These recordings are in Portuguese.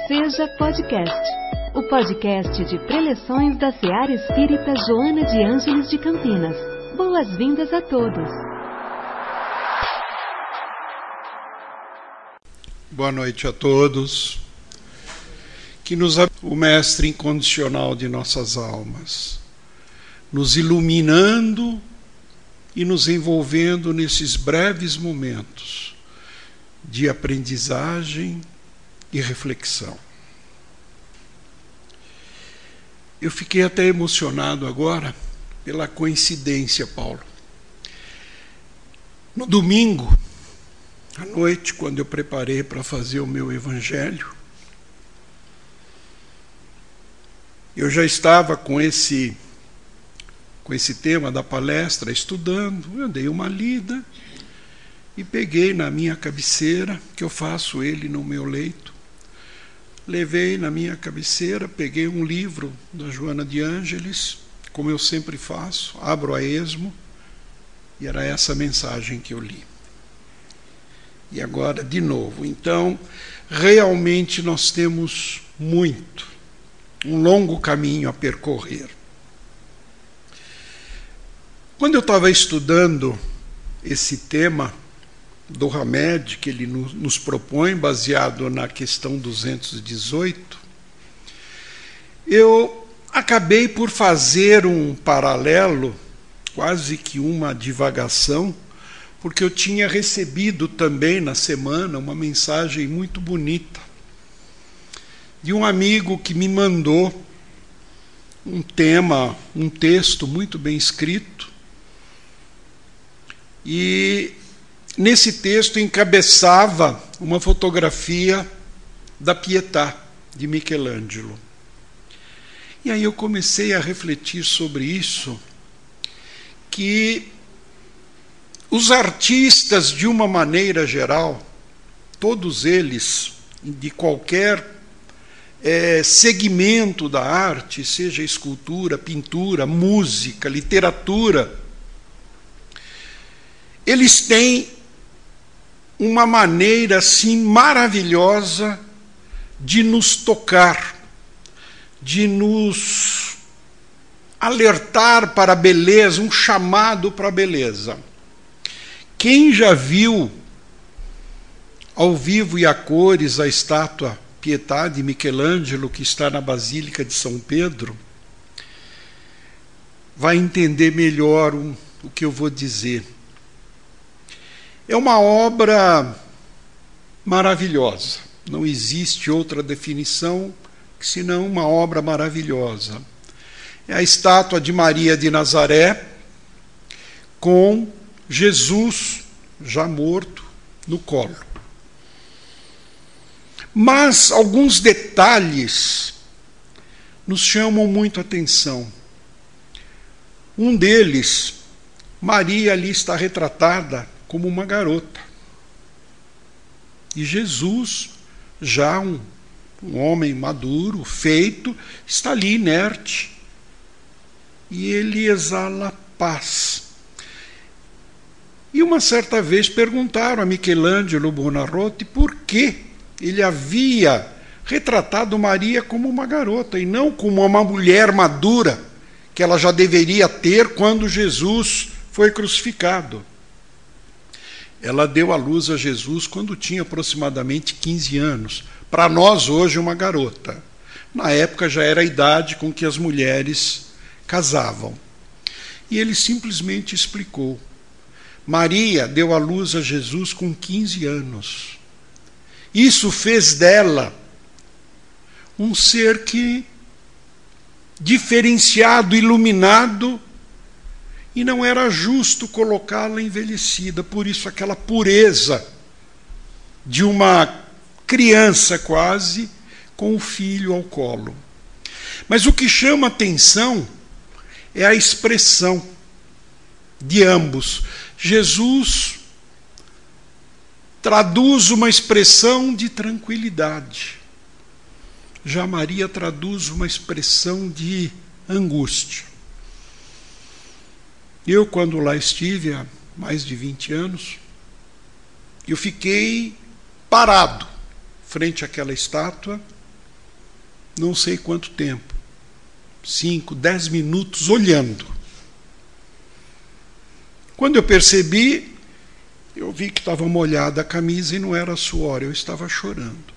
Seja Podcast, o podcast de preleções da Seara Espírita Joana de Ângeles de Campinas. Boas-vindas a todos. Boa noite a todos. Que o Mestre incondicional de nossas almas, nos iluminando e nos envolvendo nesses breves momentos de aprendizagem e reflexão. Eu fiquei até emocionado agora pela coincidência, Paulo. No domingo, à noite, quando eu preparei para fazer o meu evangelho, eu já estava com esse tema da palestra estudando, eu dei uma lida e peguei na minha cabeceira, que eu faço ele no meu leito, levei na minha cabeceira, peguei um livro da Joana de Ângeles, como eu sempre faço, abro a esmo, e era essa mensagem que eu li. E agora, de novo. Então, realmente nós temos um longo caminho a percorrer. Quando eu estava estudando esse tema do Hamed, que ele nos propõe, baseado na questão 218, eu acabei por fazer um paralelo, quase que uma divagação, porque eu tinha recebido também na semana uma mensagem muito bonita de um amigo que me mandou um texto muito bem escrito, e nesse texto encabeçava uma fotografia da Pietà, de Michelangelo. E aí eu comecei a refletir sobre isso, que os artistas, de uma maneira geral, todos eles, de qualquer segmento da arte, seja escultura, pintura, música, literatura, eles têm uma maneira assim maravilhosa de nos tocar, de nos alertar para a beleza, um chamado para a beleza. Quem já viu ao vivo e a cores a estátua Pietà de Michelangelo, que está na Basílica de São Pedro, vai entender melhor o que eu vou dizer. É uma obra maravilhosa. Não existe outra definição senão uma obra maravilhosa. É a estátua de Maria de Nazaré com Jesus, já morto, no colo. Mas alguns detalhes nos chamam muito a atenção. Um deles, Maria ali está retratada como uma garota. E Jesus, já um homem maduro, feito, está ali inerte. E ele exala paz. E uma certa vez perguntaram a Michelangelo Buonarroti por que ele havia retratado Maria como uma garota e não como uma mulher madura que ela já deveria ter quando Jesus foi crucificado. Ela deu à luz a Jesus quando tinha aproximadamente 15 anos. Para nós, hoje, uma garota. Na época já era a idade com que as mulheres casavam. E ele simplesmente explicou. Maria deu à luz a Jesus com 15 anos. Isso fez dela um ser que diferenciado, iluminado, e não era justo colocá-la envelhecida, por isso aquela pureza de uma criança quase, com o filho ao colo. Mas o que chama atenção é a expressão de ambos. Jesus traduz uma expressão de tranquilidade. Já Maria traduz uma expressão de angústia. Eu, quando lá estive, há mais de 20 anos, eu fiquei parado frente àquela estátua não sei quanto tempo, 5, 10 minutos olhando. Quando eu percebi, eu vi que estava molhada a camisa e não era suor, eu estava chorando.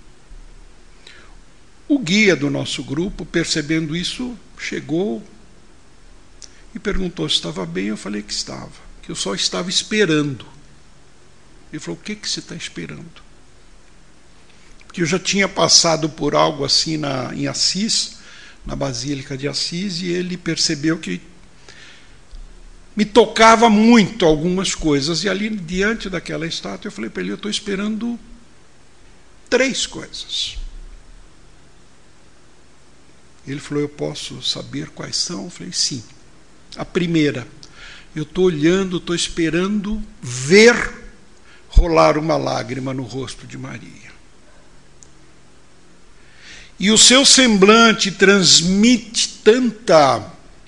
O guia do nosso grupo, percebendo isso, chegou e perguntou se estava bem. Eu falei que estava, que eu só estava esperando. Ele falou: o que você está esperando? Porque eu já tinha passado por algo assim em Assis, na Basílica de Assis, e ele percebeu que me tocava muito algumas coisas. E ali, diante daquela estátua, eu falei para ele: eu estou esperando 3 coisas. Ele falou: eu posso saber quais são? Eu falei: sim. A primeira, eu estou olhando, estou esperando ver rolar uma lágrima no rosto de Maria. E o seu semblante transmite tanta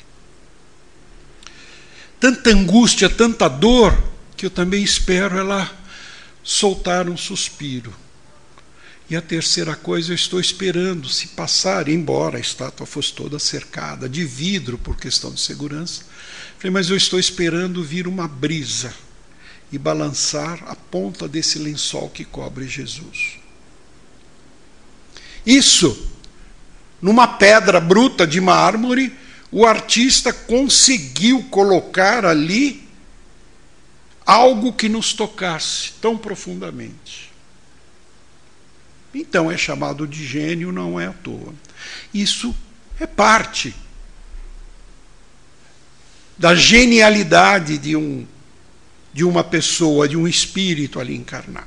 angústia, tanta dor, que eu também espero ela soltar um suspiro. E a terceira coisa, eu estou esperando se passar, embora a estátua fosse toda cercada de vidro por questão de segurança. Falei: mas eu estou esperando vir uma brisa e balançar a ponta desse lençol que cobre Jesus. Isso, numa pedra bruta de mármore, o artista conseguiu colocar ali algo que nos tocasse tão profundamente. Então é chamado de gênio, não é à toa. Isso é parte da genialidade de uma pessoa, de um espírito ali encarnado.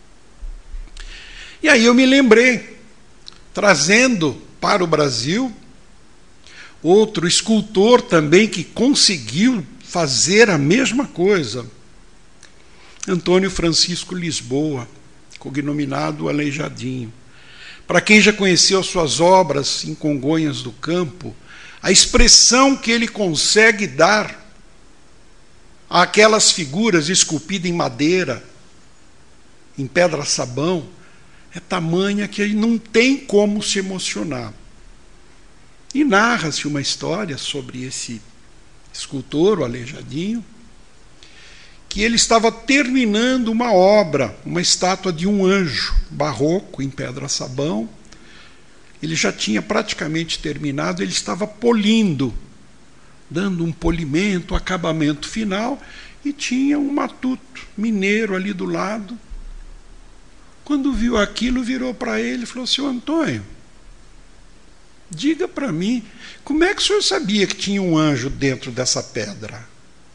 E aí eu me lembrei, trazendo para o Brasil outro escultor também que conseguiu fazer a mesma coisa, Antônio Francisco Lisboa, cognominado Aleijadinho. Para quem já conheceu suas obras em Congonhas do Campo, a expressão que ele consegue dar àquelas figuras esculpidas em madeira, em pedra-sabão, é tamanha que não tem como se emocionar. E narra-se uma história sobre esse escultor, o Aleijadinho, que ele estava terminando uma obra, uma estátua de um anjo barroco em pedra-sabão. Ele já tinha praticamente terminado, ele estava polindo, dando um polimento, acabamento final, e tinha um matuto mineiro ali do lado. Quando viu aquilo, virou para ele e falou: seu Antônio, diga para mim, como é que o senhor sabia que tinha um anjo dentro dessa pedra?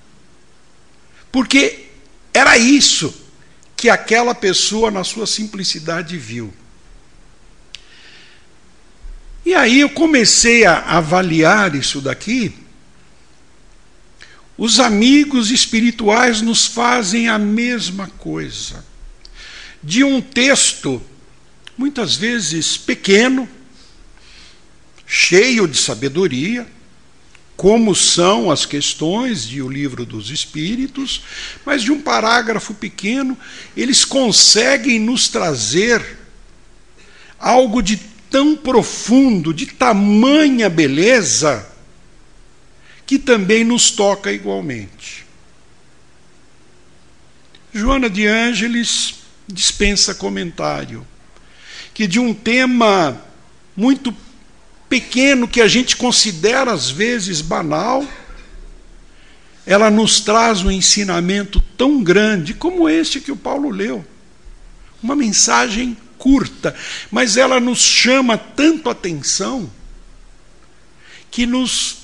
Porque era isso que aquela pessoa, na sua simplicidade, viu. E aí eu comecei a avaliar isso daqui. Os amigos espirituais nos fazem a mesma coisa. De um texto, muitas vezes pequeno, cheio de sabedoria, como são as questões de O Livro dos Espíritos, mas de um parágrafo pequeno, eles conseguem nos trazer algo de tão profundo, de tamanha beleza, que também nos toca igualmente. Joana de Ângeles dispensa comentário, que de um tema muito pequeno, que a gente considera às vezes banal, ela nos traz um ensinamento tão grande como este que o Paulo leu. Uma mensagem curta, mas ela nos chama tanto a atenção que nos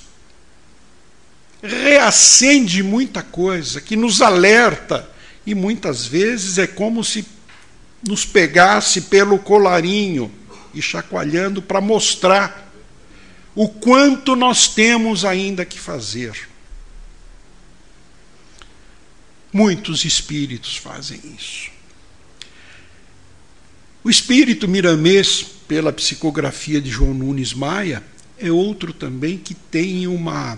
reacende muita coisa, que nos alerta, e muitas vezes é como se nos pegasse pelo colarinho e chacoalhando para mostrar o quanto nós temos ainda que fazer. Muitos espíritos fazem isso. O espírito miramês, pela psicografia de João Nunes Maia, é outro também que tem uma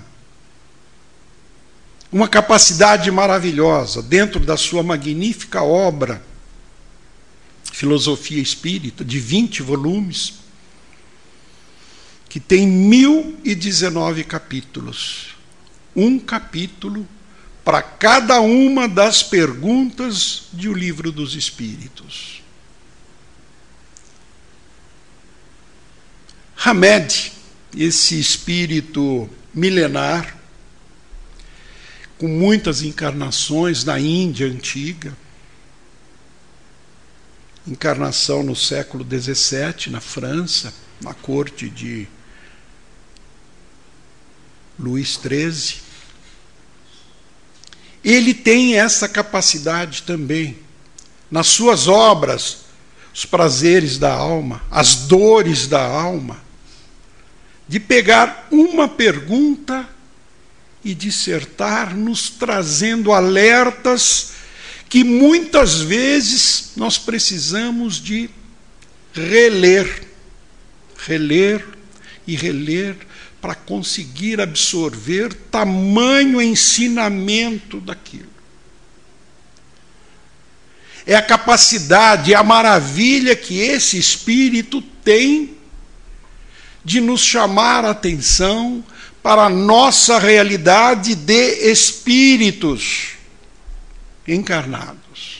capacidade maravilhosa dentro da sua magnífica obra Filosofia Espírita, de 20 volumes. que tem 1019 capítulos. Um capítulo para cada uma das perguntas de O Livro dos Espíritos. Hamed, esse espírito milenar, com muitas encarnações na Índia antiga, encarnação no século XVII, na França, na corte de Luís XIII. Ele tem essa capacidade também, nas suas obras, os prazeres da alma, as dores da alma, de pegar uma pergunta e dissertar, nos trazendo alertas que muitas vezes nós precisamos de reler e reler para conseguir absorver tamanho ensinamento daquilo. É a capacidade, é a maravilha que esse espírito tem de nos chamar a atenção para a nossa realidade de espíritos encarnados.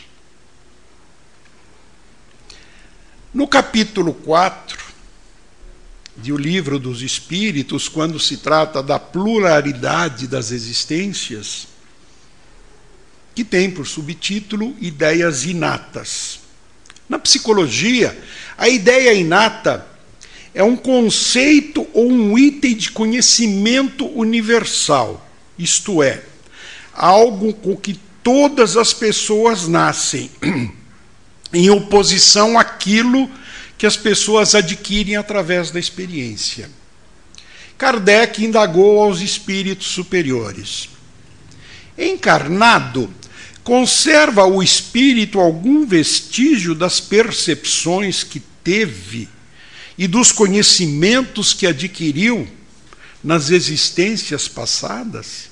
No capítulo 4 de O Livro dos Espíritos, quando se trata da pluralidade das existências, que tem por subtítulo Ideias Inatas. Na psicologia, a ideia inata é um conceito ou um item de conhecimento universal, isto é, algo com que todas as pessoas nascem, em oposição àquilo que as pessoas adquirem através da experiência. Kardec indagou aos espíritos superiores: encarnado, conserva o espírito algum vestígio das percepções que teve e dos conhecimentos que adquiriu nas existências passadas?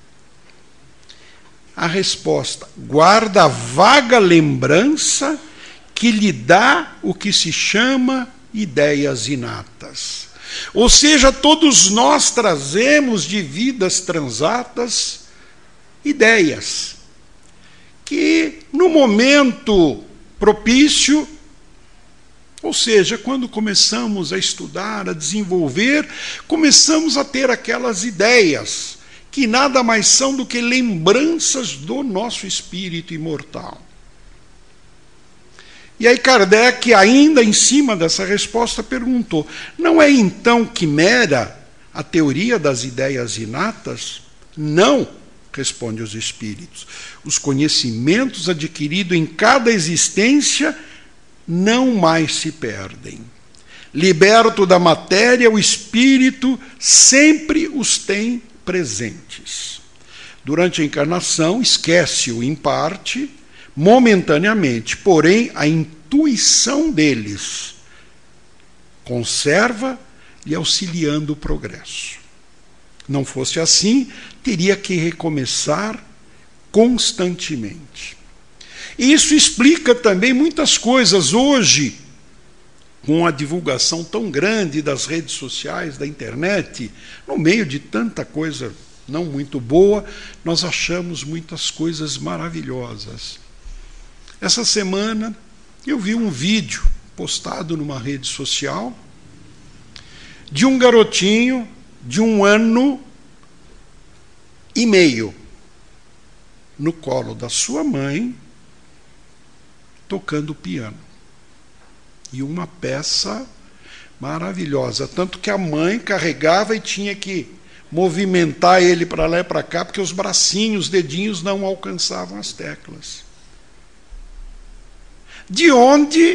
A resposta: guarda vaga lembrança que lhe dá o que se chama ideias inatas. Ou seja, todos nós trazemos de vidas transatas ideias que, no momento propício, ou seja, quando começamos a estudar, a desenvolver, começamos a ter aquelas ideias que nada mais são do que lembranças do nosso espírito imortal. E aí Kardec, ainda em cima dessa resposta, perguntou: não é então quimera a teoria das ideias inatas? Não, responde os espíritos. Os conhecimentos adquiridos em cada existência não mais se perdem. Liberto da matéria, o espírito sempre os tem presentes. Durante a encarnação, esquece-o em parte, momentaneamente, porém a intuição deles conserva-lhe auxiliando o progresso. Não fosse assim, teria que recomeçar constantemente. E isso explica também muitas coisas hoje, com a divulgação tão grande das redes sociais, da internet, no meio de tanta coisa não muito boa, nós achamos muitas coisas maravilhosas. Essa semana eu vi um vídeo postado numa rede social de um garotinho de 1 ano e meio no colo da sua mãe tocando piano. E uma peça maravilhosa, tanto que a mãe carregava e tinha que movimentar ele para lá e para cá, porque os bracinhos, os dedinhos não alcançavam as teclas. De onde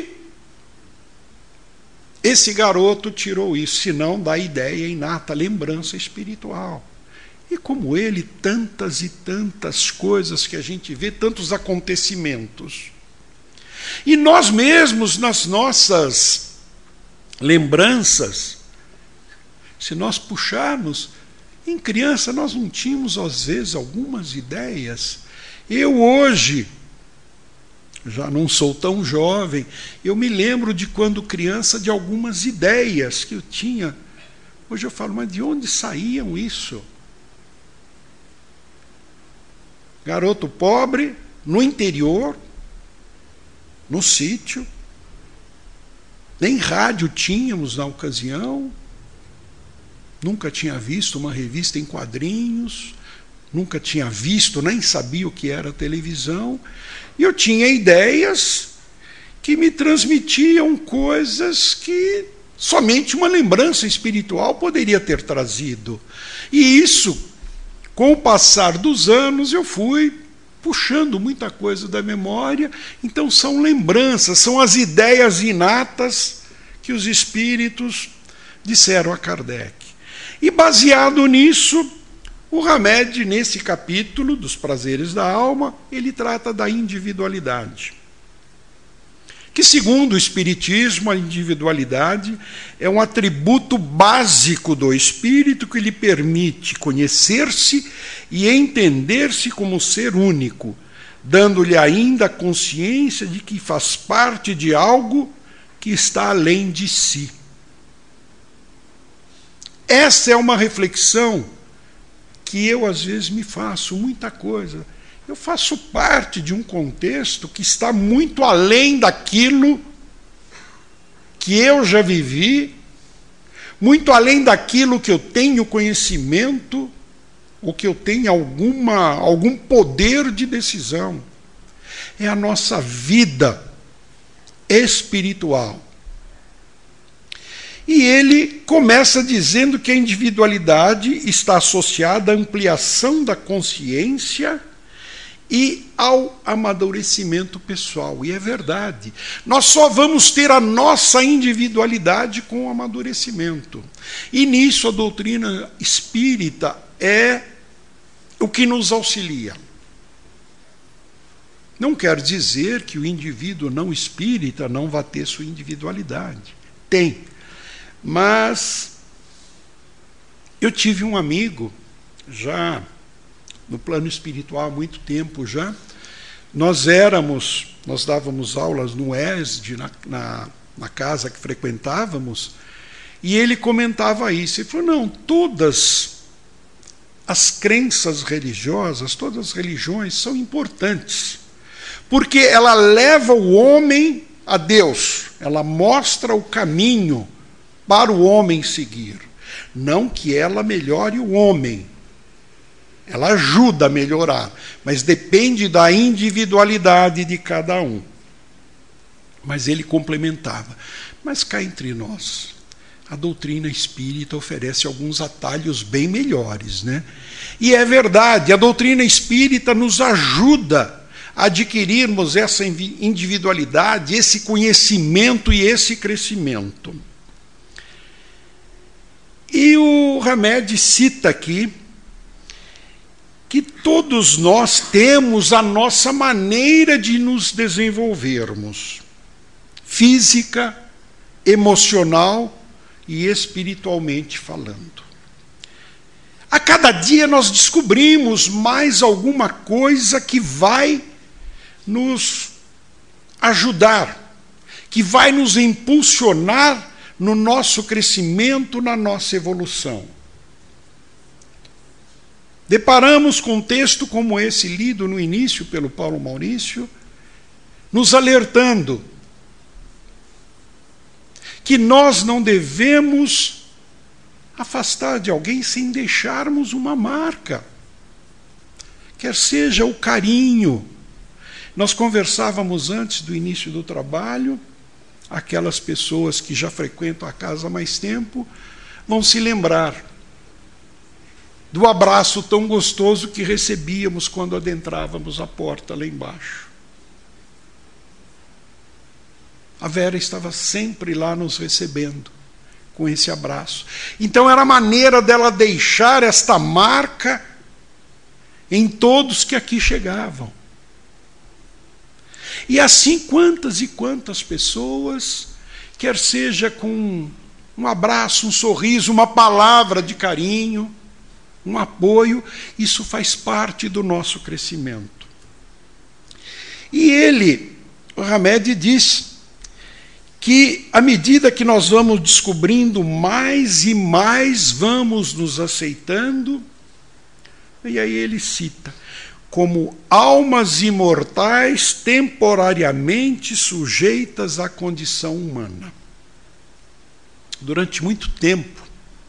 esse garoto tirou isso, senão da ideia inata, lembrança espiritual? E como ele, tantas e tantas coisas que a gente vê, tantos acontecimentos. E nós mesmos, nas nossas lembranças, se nós puxarmos, em criança nós não tínhamos, às vezes, algumas ideias. Eu hoje, já não sou tão jovem, eu me lembro de quando criança de algumas ideias que eu tinha Hoje eu falo, mas de onde saíam isso? Garoto pobre, no interior, no sítio, nem rádio tínhamos na ocasião, nunca tinha visto uma revista em quadrinhos, nunca tinha visto, nem sabia o que era televisão, e eu tinha ideias que me transmitiam coisas que somente uma lembrança espiritual poderia ter trazido. E isso, com o passar dos anos, eu fui puxando muita coisa da memória. Então são lembranças, são as ideias inatas que os espíritos disseram a Kardec. E baseado nisso, o Hamed, nesse capítulo dos prazeres da alma, ele trata da individualidade. Que, segundo o Espiritismo, a individualidade é um atributo básico do espírito que lhe permite conhecer-se e entender-se como ser único, dando-lhe ainda a consciência de que faz parte de algo que está além de si. Essa é uma reflexão que eu, às vezes, me faço, muita coisa. Eu faço parte de um contexto que está muito além daquilo que eu já vivi, muito além daquilo que eu tenho conhecimento, ou que eu tenho algum poder de decisão. É a nossa vida espiritual. E ele começa dizendo que a individualidade está associada à ampliação da consciência e ao amadurecimento pessoal. E é verdade. Nós só vamos ter a nossa individualidade com o amadurecimento. E nisso a doutrina espírita é o que nos auxilia. Não quer dizer que o indivíduo não espírita não vá ter sua individualidade. Tem. Mas eu tive um amigo, já no plano espiritual há muito tempo já, nós dávamos aulas no ESD, na casa que frequentávamos, e ele comentava isso. Ele falou, não, todas as crenças religiosas, todas as religiões são importantes, porque ela leva o homem a Deus, ela mostra o caminho para o homem seguir. Não que ela melhore o homem, ela ajuda a melhorar, mas depende da individualidade de cada um. Mas ele complementava, mas cá entre nós, a doutrina espírita oferece alguns atalhos bem melhores, né? E é verdade, a doutrina espírita nos ajuda a adquirirmos essa individualidade, esse conhecimento e esse crescimento. E o Hamed cita aqui que todos nós temos a nossa maneira de nos desenvolvermos, física, emocional e espiritualmente falando. A cada dia nós descobrimos mais alguma coisa que vai nos ajudar, que vai nos impulsionar no nosso crescimento, na nossa evolução. Deparamos com um texto como esse, lido no início pelo Paulo Maurício, nos alertando que nós não devemos afastar de alguém sem deixarmos uma marca, quer seja o carinho. Nós conversávamos antes do início do trabalho, aquelas pessoas que já frequentam a casa há mais tempo vão se lembrar do abraço tão gostoso que recebíamos quando adentrávamos a porta lá embaixo. A Vera estava sempre lá nos recebendo com esse abraço. Então era a maneira dela deixar esta marca em todos que aqui chegavam. E assim quantas e quantas pessoas, quer seja com um abraço, um sorriso, uma palavra de carinho, um apoio, isso faz parte do nosso crescimento. E o Hamed diz que, à medida que nós vamos descobrindo, mais e mais vamos nos aceitando. E aí ele cita: como almas imortais temporariamente sujeitas à condição humana. Durante muito tempo,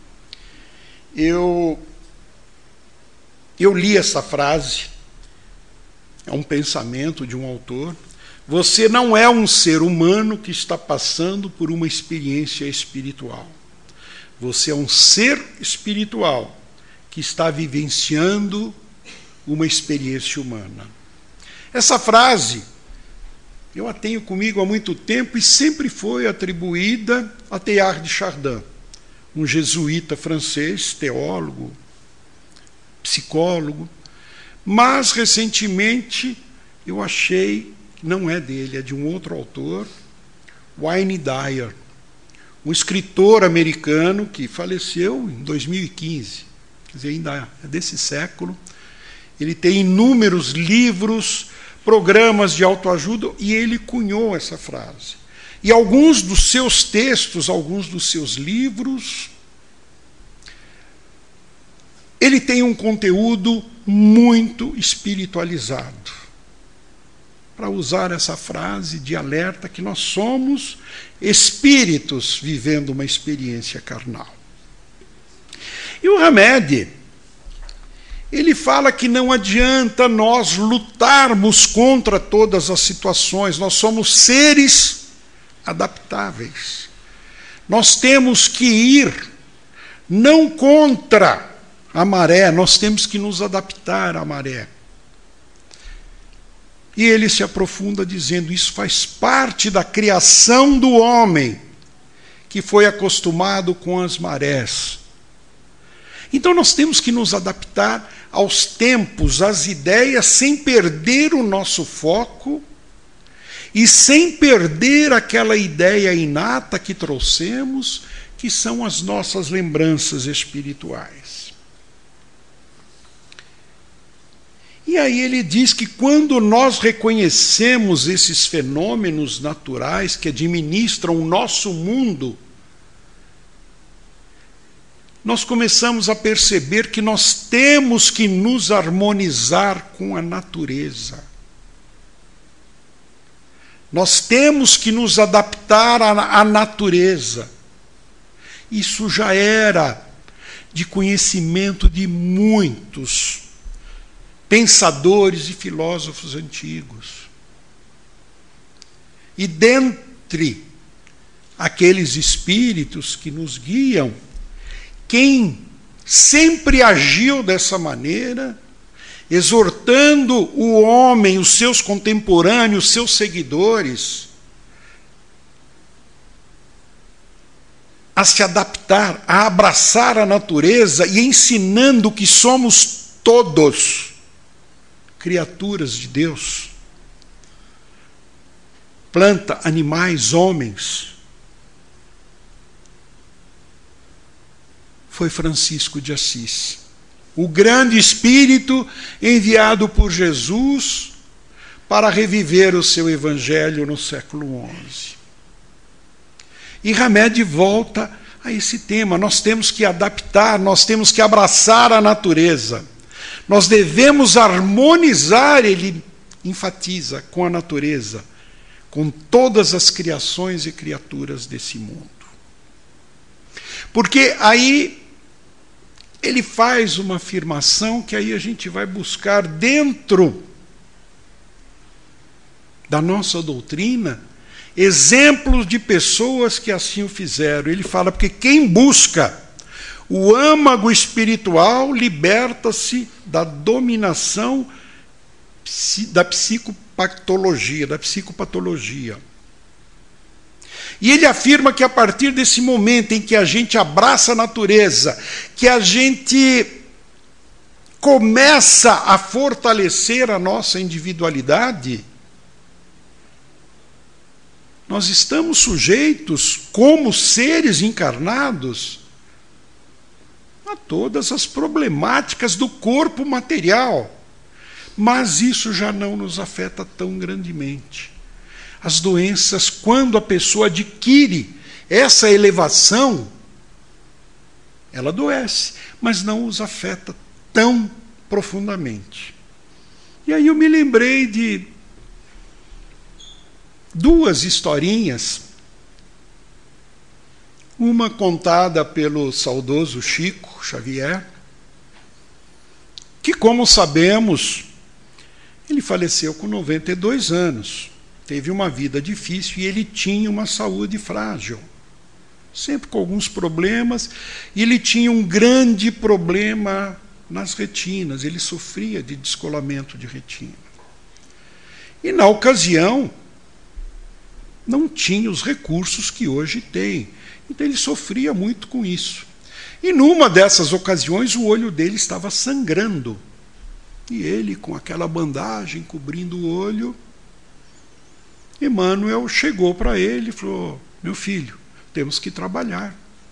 eu li essa frase, é um pensamento de um autor. Você não é um ser humano que está passando por uma experiência espiritual. Você é um ser espiritual que está vivenciando uma experiência humana. Essa frase eu a tenho comigo há muito tempo e sempre foi atribuída a Teilhard de Chardin, um jesuíta francês, teólogo, psicólogo, mas recentemente eu achei que não é dele, é de um outro autor, Wayne Dyer, um escritor americano que faleceu em 2015, quer dizer, ainda é desse século. Ele tem inúmeros livros, programas de autoajuda, e ele cunhou essa frase. E alguns dos seus textos, alguns dos seus livros, ele tem um conteúdo muito espiritualizado. Para usar essa frase de alerta que nós somos espíritos vivendo uma experiência carnal. E o Hamed, ele fala que não adianta nós lutarmos contra todas as situações, nós somos seres adaptáveis. Nós temos que ir não contra a maré, nós temos que nos adaptar à maré. E ele se aprofunda dizendo: isso faz parte da criação do homem, que foi acostumado com as marés. Então nós temos que nos adaptar aos tempos, às ideias, sem perder o nosso foco e sem perder aquela ideia inata que trouxemos, que são as nossas lembranças espirituais. E aí ele diz que quando nós reconhecemos esses fenômenos naturais que administram o nosso mundo, nós começamos a perceber que nós temos que nos harmonizar com a natureza. Nós temos que nos adaptar à natureza. Isso já era de conhecimento de muitos pensadores e filósofos antigos. E dentre aqueles espíritos que nos guiam, quem sempre agiu dessa maneira, exortando o homem, os seus contemporâneos, os seus seguidores, a se adaptar, a abraçar a natureza e ensinando que somos todos criaturas de Deus, planta, animais, homens, foi Francisco de Assis, o grande espírito enviado por Jesus para reviver o seu evangelho no século XI. E Hamed volta a esse tema: nós temos que adaptar, nós temos que abraçar a natureza. Nós devemos harmonizar, ele enfatiza, com a natureza, com todas as criações e criaturas desse mundo. Porque aí ele faz uma afirmação que aí a gente vai buscar dentro da nossa doutrina exemplos de pessoas que assim o fizeram. Ele fala: porque quem busca o âmago espiritual liberta-se da dominação da psicopatologia. E ele afirma que a partir desse momento em que a gente abraça a natureza, que a gente começa a fortalecer a nossa individualidade, nós estamos sujeitos, como seres encarnados, a todas as problemáticas do corpo material. Mas isso já não nos afeta tão grandemente. As doenças, quando a pessoa adquire essa elevação, ela adoece, mas não os afeta tão profundamente. E aí eu me lembrei de duas historinhas, uma contada pelo saudoso Chico Xavier, que, como sabemos, ele faleceu com 92 anos, teve uma vida difícil e ele tinha uma saúde frágil, sempre com alguns problemas, e ele tinha um grande problema nas retinas, ele sofria de descolamento de retina. E na ocasião, não tinha os recursos que hoje tem, então ele sofria muito com isso. E numa dessas ocasiões o olho dele estava sangrando, e ele com aquela bandagem cobrindo o olho, Emmanuel chegou para ele e falou: meu filho, temos que trabalhar.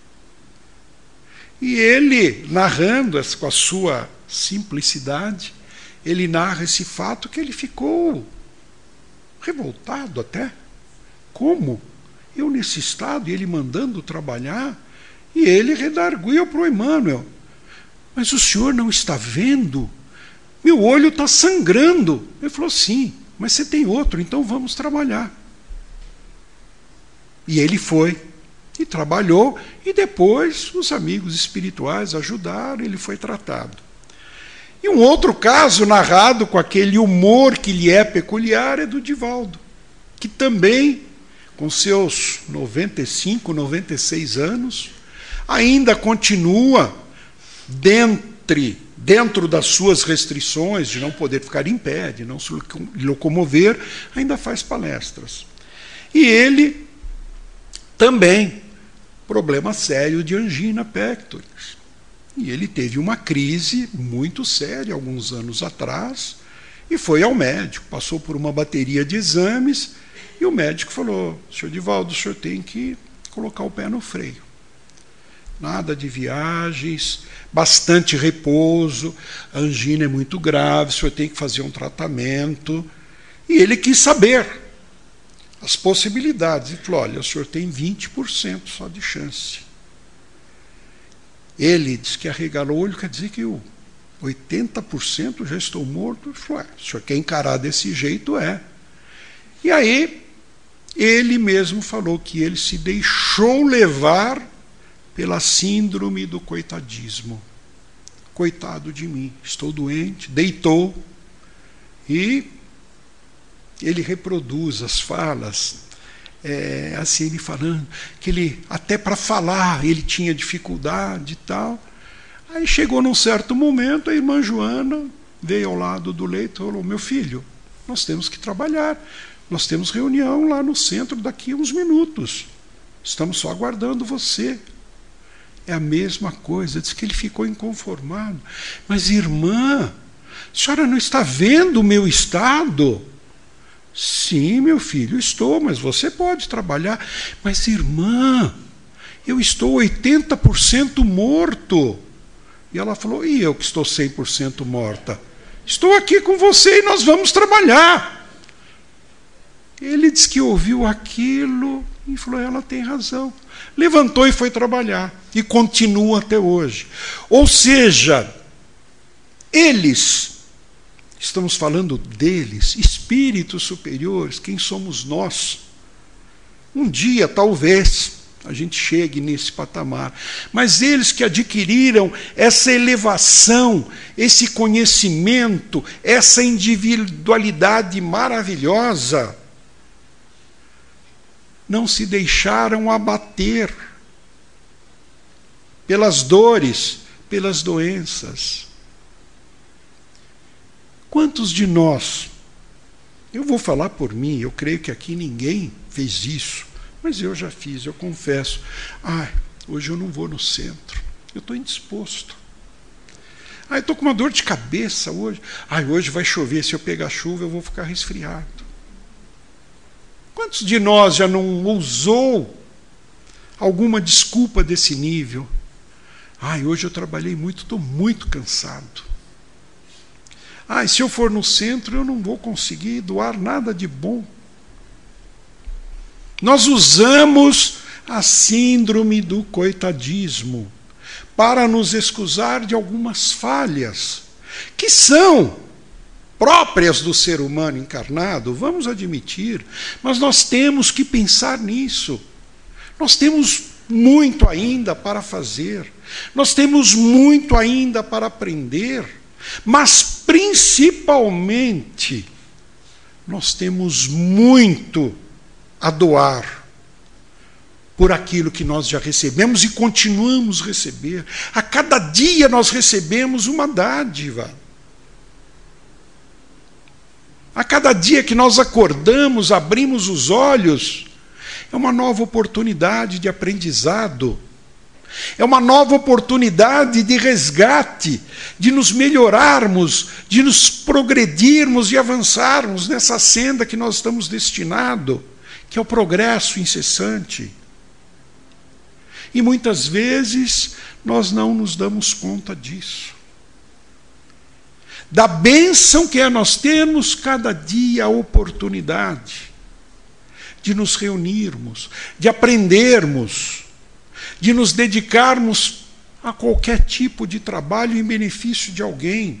E ele, narrando com a sua simplicidade, ele narra esse fato que ele ficou revoltado até. Como? Eu nesse estado, e ele mandando trabalhar, e ele redarguiu para o Emmanuel: mas o senhor não está vendo? Meu olho está sangrando. Ele falou: sim, mas você tem outro, então vamos trabalhar. E ele foi, e trabalhou, e depois os amigos espirituais ajudaram, ele foi tratado. E um outro caso, narrado com aquele humor que lhe é peculiar, é do Divaldo, que também, com seus 95, 96 anos, ainda continua dentro das suas restrições de não poder ficar em pé, de não se locomover, ainda faz palestras. E ele também, problema sério de angina pectoris. E ele teve uma crise muito séria alguns anos atrás e foi ao médico, passou por uma bateria de exames e o médico falou: senhor Divaldo, o senhor tem que colocar o pé no freio. Nada de viagens, bastante repouso, a angina é muito grave, o senhor tem que fazer um tratamento. E ele quis saber as possibilidades. E falou: olha, o senhor tem 20% só de chance. Ele disse que arregalou o olho, quer dizer que eu 80% já estou morto. Ele falou: o senhor quer encarar desse jeito? É. E aí, ele mesmo falou que ele se deixou levar pela síndrome do coitadismo. Coitado de mim, estou doente, deitou. E ele reproduz as falas, assim, ele falando que ele, até para falar, ele tinha dificuldade e tal. Aí chegou num certo momento, a irmã Joana veio ao lado do leito e falou: meu filho, nós temos que trabalhar, nós temos reunião lá no centro daqui a uns minutos, estamos só aguardando você. É a mesma coisa. Diz que ele ficou inconformado. Mas, irmã, a senhora não está vendo o meu estado? Sim, meu filho, estou, mas você pode trabalhar. Mas, irmã, eu estou 80% morto. E ela falou: e eu que estou 100% morta? Estou aqui com você e nós vamos trabalhar. Ele disse que ouviu aquilo e falou: ela tem razão. Levantou e foi trabalhar. E continua até hoje. Ou seja, eles, estamos falando deles, espíritos superiores, quem somos nós? Um dia, talvez, a gente chegue nesse patamar. Mas eles que adquiriram essa elevação, esse conhecimento, essa individualidade maravilhosa, não se deixaram abater pelas dores, pelas doenças. Quantos de nós, eu vou falar por mim, eu creio que aqui ninguém fez isso, mas eu já fiz, eu confesso: hoje eu não vou no centro, eu estou indisposto. Eu estou com uma dor de cabeça hoje. Hoje vai chover, se eu pegar chuva eu vou ficar resfriado. Quantos de nós já não usou alguma desculpa desse nível? Hoje eu trabalhei muito, estou muito cansado. Se eu for no centro eu não vou conseguir doar nada de bom. Nós usamos a síndrome do coitadismo para nos excusar de algumas falhas que são próprias do ser humano encarnado, vamos admitir, mas nós temos que pensar nisso. Nós temos muito ainda para fazer, nós temos muito ainda para aprender, mas principalmente nós temos muito a doar por aquilo que nós já recebemos e continuamos a receber. A cada dia nós recebemos uma dádiva. A cada dia que nós acordamos, abrimos os olhos, é uma nova oportunidade de aprendizado. É uma nova oportunidade de resgate, de nos melhorarmos, de nos progredirmos e avançarmos nessa senda que nós estamos destinados, que é o progresso incessante. E muitas vezes nós não nos damos conta disso. Da bênção que é nós termos cada dia a oportunidade de nos reunirmos, de aprendermos, de nos dedicarmos a qualquer tipo de trabalho em benefício de alguém.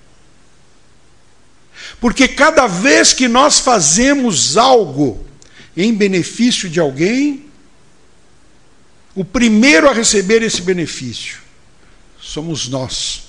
Porque cada vez que nós fazemos algo em benefício de alguém, o primeiro a receber esse benefício somos nós.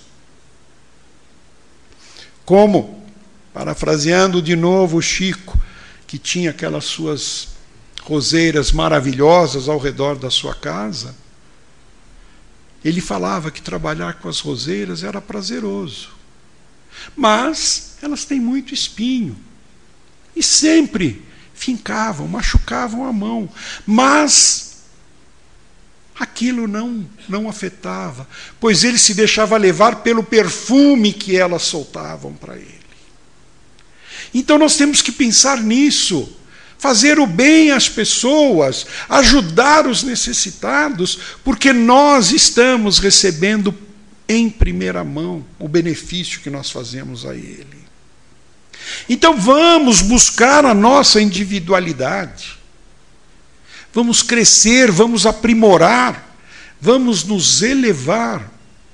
Como, parafraseando de novo o Chico, que tinha aquelas suas roseiras maravilhosas ao redor da sua casa, ele falava que trabalhar com as roseiras era prazeroso, mas elas têm muito espinho e sempre fincavam, machucavam a mão, mas aquilo não afetava, pois ele se deixava levar pelo perfume que elas soltavam para ele. Então nós temos que pensar nisso, fazer o bem às pessoas, ajudar os necessitados, porque nós estamos recebendo em primeira mão o benefício que nós fazemos a ele. Então vamos buscar a nossa individualidade, vamos crescer, vamos aprimorar, vamos nos elevar,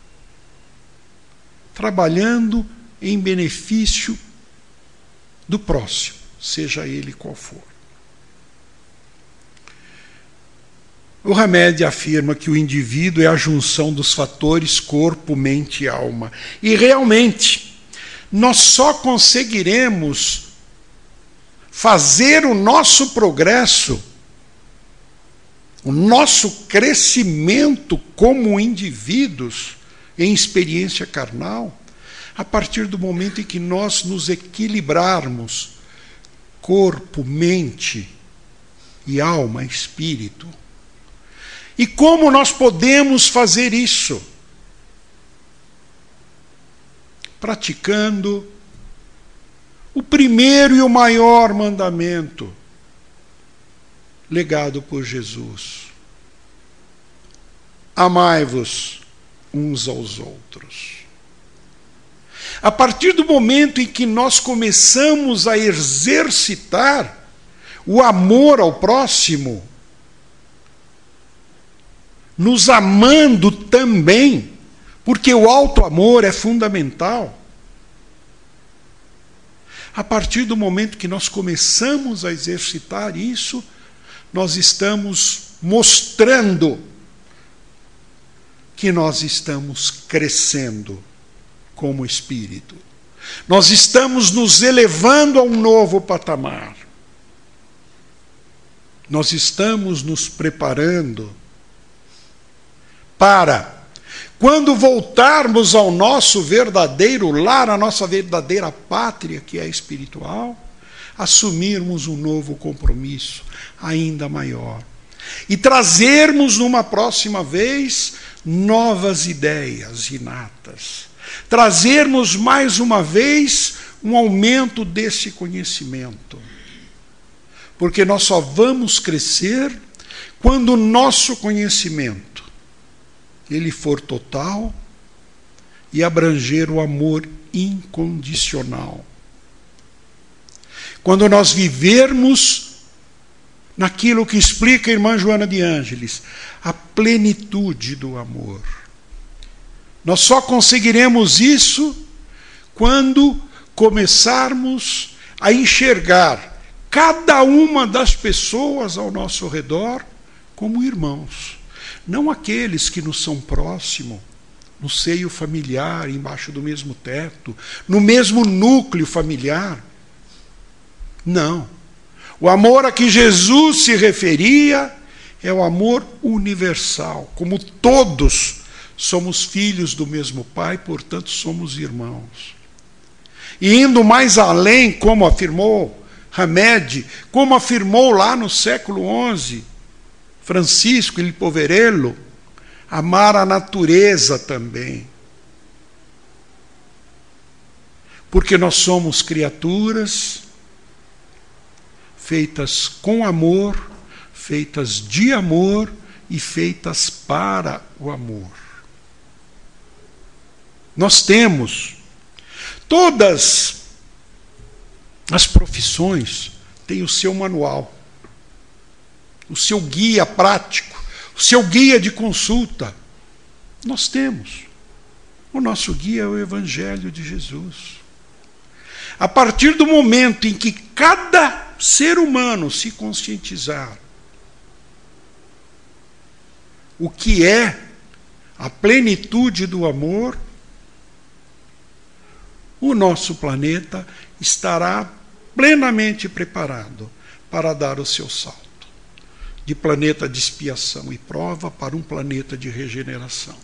trabalhando em benefício do próximo, seja ele qual for. O Hamed afirma que o indivíduo é a junção dos fatores corpo, mente e alma. E realmente, nós só conseguiremos fazer o nosso progresso, o nosso crescimento como indivíduos em experiência carnal, a partir do momento em que nós nos equilibrarmos, corpo, mente e alma, espírito. E como nós podemos fazer isso? Praticando o primeiro e o maior mandamento legado por Jesus: amai-vos uns aos outros. A partir do momento em que nós começamos a exercitar o amor ao próximo, nos amando também, porque o auto-amor é fundamental. A partir do momento que nós começamos a exercitar isso, nós estamos mostrando que nós estamos crescendo como espírito. Nós estamos nos elevando a um novo patamar. Nós estamos nos preparando para, quando voltarmos ao nosso verdadeiro lar, à nossa verdadeira pátria, que é espiritual, assumirmos um novo compromisso ainda maior. E trazermos numa próxima vez novas ideias inatas. Trazermos mais uma vez um aumento desse conhecimento. Porque nós só vamos crescer quando o nosso conhecimento ele for total e abranger o amor incondicional. Quando nós vivermos naquilo que explica a irmã Joana de Ângeles, a plenitude do amor. Nós só conseguiremos isso quando começarmos a enxergar cada uma das pessoas ao nosso redor como irmãos. Não aqueles que nos são próximos, no seio familiar, embaixo do mesmo teto, no mesmo núcleo familiar. Não. O amor a que Jesus se referia é o amor universal. Como todos somos filhos do mesmo Pai, portanto somos irmãos. E indo mais além, como afirmou Hamed, como afirmou lá no século XI, Francisco il Poverello, amar a natureza também. Porque nós somos criaturas feitas com amor, feitas de amor e feitas para o amor. Nós temos, todas as profissões têm o seu manual, o seu guia prático, o seu guia de consulta. Nós temos. O nosso guia é o Evangelho de Jesus. A partir do momento em que cada ser humano se conscientizar o que é a plenitude do amor, o nosso planeta estará plenamente preparado para dar o seu salto de planeta de expiação e prova para um planeta de regeneração.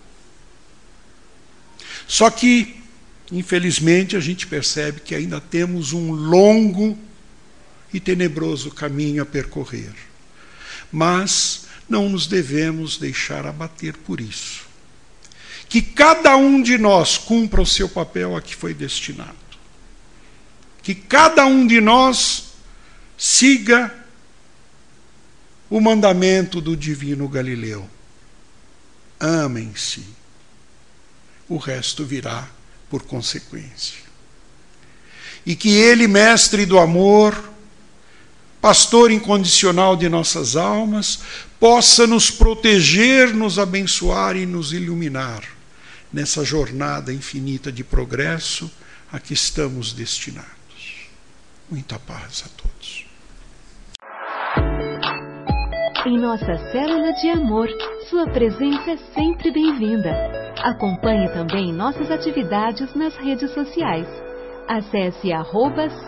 Só que, infelizmente, a gente percebe que ainda temos um longo e tenebroso caminho a percorrer. Mas não nos devemos deixar abater por isso. Que cada um de nós cumpra o seu papel a que foi destinado. Que cada um de nós siga o mandamento do divino Galileu. Amem-se. O resto virá por consequência. E que ele, mestre do amor, pastor incondicional de nossas almas, possa nos proteger, nos abençoar e nos iluminar nessa jornada infinita de progresso a que estamos destinados. Muita paz a todos. Em nossa célula de amor, sua presença é sempre bem-vinda. Acompanhe também nossas atividades nas redes sociais. Acesse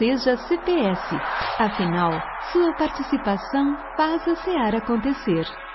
@SejaCPS. Afinal, sua participação faz a Seara acontecer.